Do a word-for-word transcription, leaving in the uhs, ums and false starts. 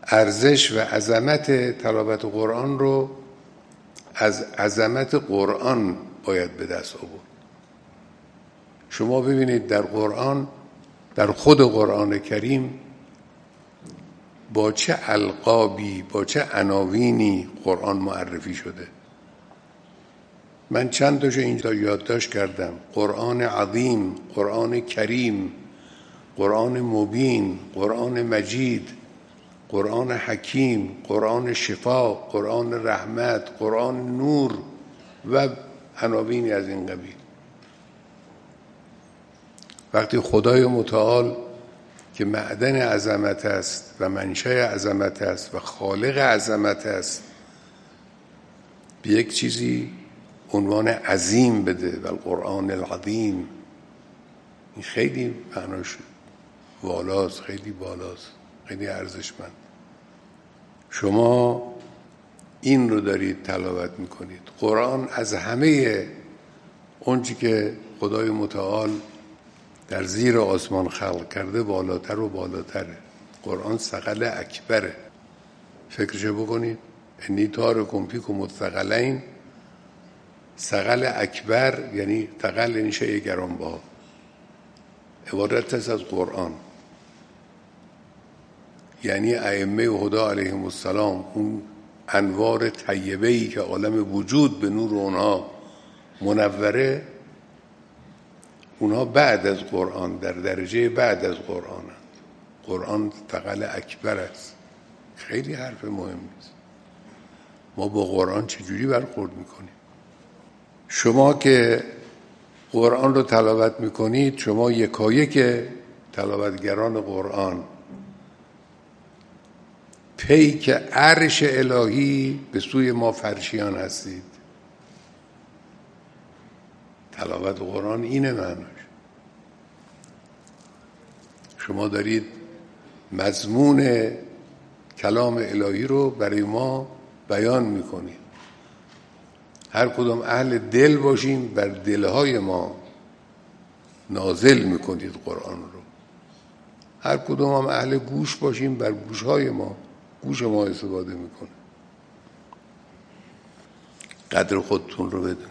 ارزش و عظمت تلاوت قرآن رو از عظمت قرآن باید به دست آورد. شما ببینید در قرآن، در خود قرآن کریم با چه القابی، با چه عناوینی قرآن معرفی شده. من چند تاشو اینجا یادداشت کردم: قرآن عظیم، قرآن کریم، قرآن مبین، قرآن مجید، قرآن حکیم، قرآن شفا، قرآن رحمت، قرآن نور و عناوینی از این قبیل. وقتی خدای متعال که معدن عظمت است و منشأ عظمت است و خالق عظمت است به یک چیزی عنوان عظیم بده و القرآن العظیم، این خیلی معناش والاست، خیلی بالاست، خیلی ارزشمند. شما این رو دارید تلاوت میکنید. قرآن از همه اونچه که خدای متعال در زیر آسمان خلق کرده بالاتر و بالاتره. قرآن ثقل اکبره. فکرشو بکنید. انی تارکم فیکم الثقلین، ثقل اکبر یعنی ثقل یعنی شیء گرانبها، عبارت است از قرآن. یعنی ائمه هدا علیهم السلام، اون انوار طیبه‌ای که عالم وجود به نور اونها منوره، اونها بعد از قرآن، در درجه بعد از قرآن هست. قرآن ثقل اکبر است. خیلی حرف مهمی است. ما با قرآن چجوری برخورد میکنیم؟ شما که قرآن رو تلاوت میکنید، شما یکایک تلاوتگران قرآن پیک عرش الهی به سوی ما فرشیان هستید. تلاوت قرآن اینه معناش. شما دارید مضمون کلام الهی رو برای ما بیان میکنید. هر کدوم اهل دل باشیم بر دلهای ما نازل میکنید قرآن رو. هر کدوم هم اهل گوش باشیم بر گوشهای ما، گوش ما استفاده میکنه. قدر خودتون رو بدون.